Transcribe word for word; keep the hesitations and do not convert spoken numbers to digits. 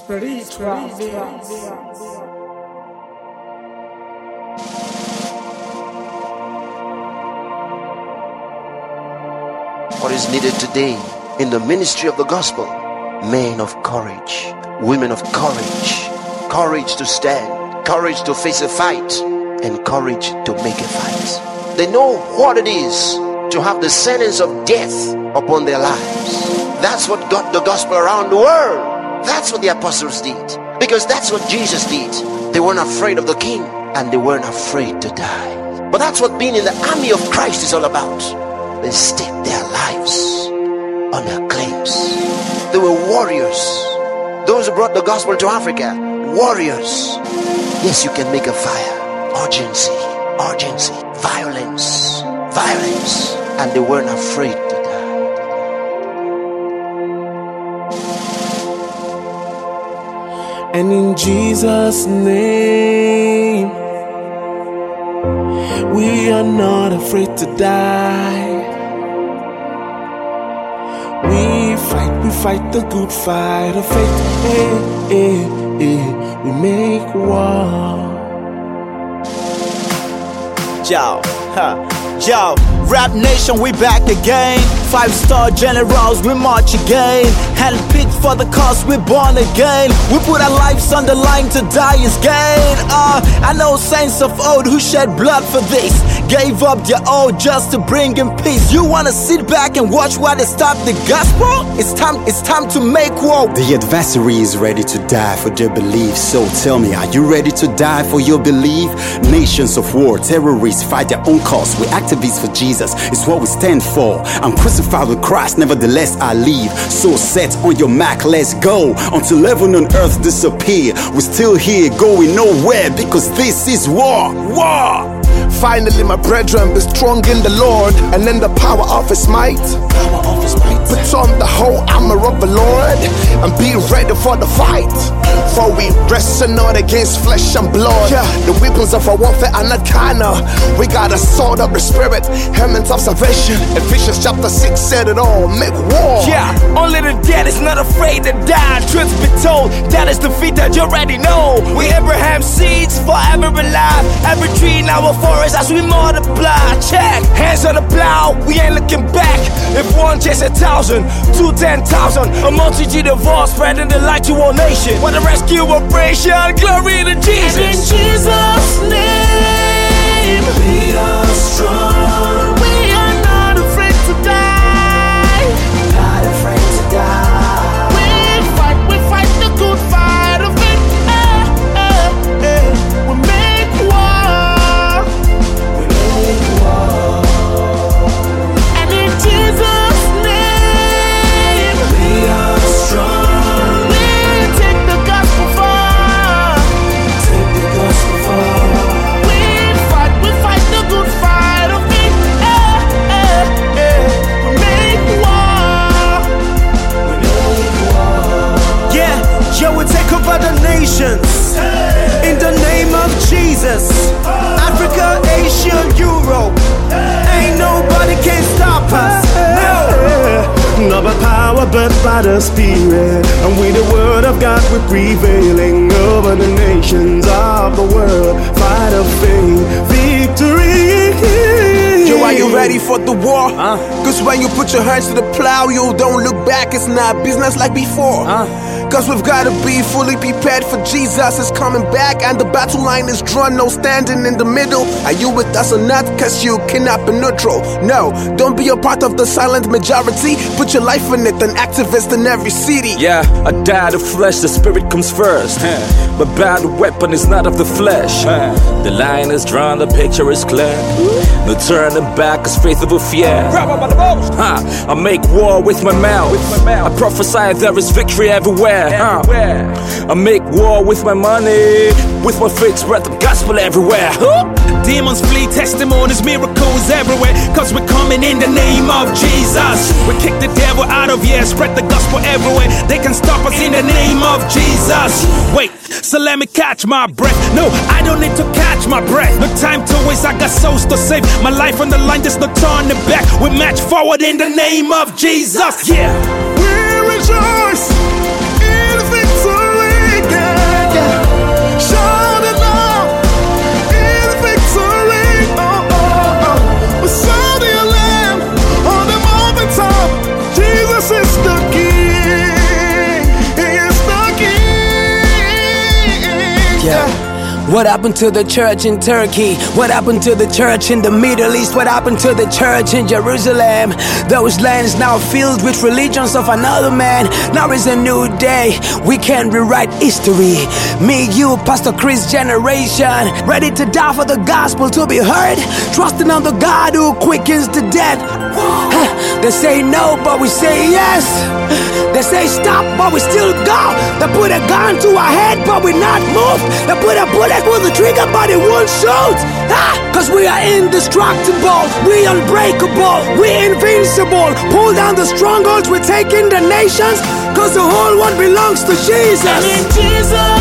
Spiritual beings. What is needed today in the ministry of the gospel? Men of courage, women of courage, courage to stand, courage to face a fight, and courage to make a fight. They know what it is to have the sentence of death upon their lives. That's what got the gospel around the world. That's what the apostles did, because that's what Jesus did. They weren't afraid of the king, and they weren't afraid to die. But that's what being in the army of Christ is all about. They staked their lives on their claims. They were warriors. Those who brought the gospel to Africa, warriors. Yes, you can make a fire. Urgency, urgency, violence, violence. And they weren't afraid to die. And in Jesus' name, we are not afraid to die. We fight, we fight the good fight of faith. Hey, hey, hey. We make war. Yo, huh, yo, Rap Nation, we back again. Five-star generals, we march again. Handpicked for the cause, we born again. We put our lives on the line to die is gain. Uh, I know saints of old who shed blood for this, gave up their all just to bring in peace. You wanna sit back and watch while they stop the gospel? It's time, it's time to make war. The adversary is ready to die for their belief. So tell me, are you ready to die for your belief? Nations of war, terrorists fight their own cause. We activists for Jesus, it's what we stand for. I'm crucified with Christ, nevertheless I live. So set on your mark, let's go. Until heaven and earth disappear, we're still here, going nowhere, because this is war. War! Finally, my brethren, be strong in the Lord and in the power of His might. Power of His might. Put on the whole armor of the Lord and be ready for the fight. For we wrestle not against flesh and blood. Yeah. The weapons of our warfare are not carnal. We got a sword of the Spirit, helmet of salvation. Ephesians chapter six said it all. Make war. Yeah, only the dead is not afraid to die. Truth be told, that is the feat that you already know. We Abraham's seeds, forever alive. Every tree in our forest as we multiply. Check, hands on the plow, we ain't looking back. If one chase a thousand, two ten thousand, a multitude of all spreading the light to all nations. What a rescue operation, glory to Jesus. And in Jesus' name, we are strong. We are not afraid to die. Not afraid to die. We fight, we fight the good fight of it. Eh, eh, eh. We make war. We make war. And in Jesus' name, We are strong. we take the gospel far. Take the gospel far. We fight, we fight the good fight of it. Eh, eh, eh. We make war. We make war. Yeah, yo, we take over the nations in the name of Jesus. Africa, Asia, Europe, ain't nobody can stop us. No. Not by power, but by the Spirit. And with the word of God, we're prevailing over the nations of the world. Fight of faith, victory. Yo, are you ready for the war? Uh. Cause when you put your hands to the plow, you don't look back. It's not business like before. Uh. Cause we've gotta be fully prepared for Jesus is coming back. And the battle line is drawn, no standing in the middle. Are you with us or not? Cause you cannot be neutral. No, don't be a part of the silent majority. Put your life in it, an activist in every city. Yeah, I die the flesh, the spirit comes first. But battle weapon is not of the flesh. The line is drawn, the picture is clear. No turning back, cause faith will fear. I make war with my mouth. I prophesy there is victory everywhere. I make war with my money. With my faith, spread the gospel everywhere. Demons flee, testimonies, miracles everywhere. Cause we're coming in the name of Jesus. We kick the devil out of here, spread the gospel everywhere. They can stop us in the name of Jesus. Wait, so let me catch my breath. No, I don't need to catch my breath. No time to waste, I got souls to save. My life on the line, there's no turning back. We march forward in the name of Jesus. Yeah. We rejoice in victory. What happened to the church in Turkey? What happened to the church in the Middle East? What happened to the church in Jerusalem? Those lands now filled with religions of another man. Now is a new day, we can rewrite history. Me, you, Pastor Chris generation, ready to die for the gospel to be heard, trusting on the God who quickens the dead. They say no, but we say yes. They say stop, but we still go. They put a gun to our head, but we not move. They put a bullet with the trigger, but it won't shoot. Ah, cause we are indestructible, we unbreakable, we invincible. Pull down the strongholds, we're taking the nations, cause the whole world belongs to Jesus. And in Jesus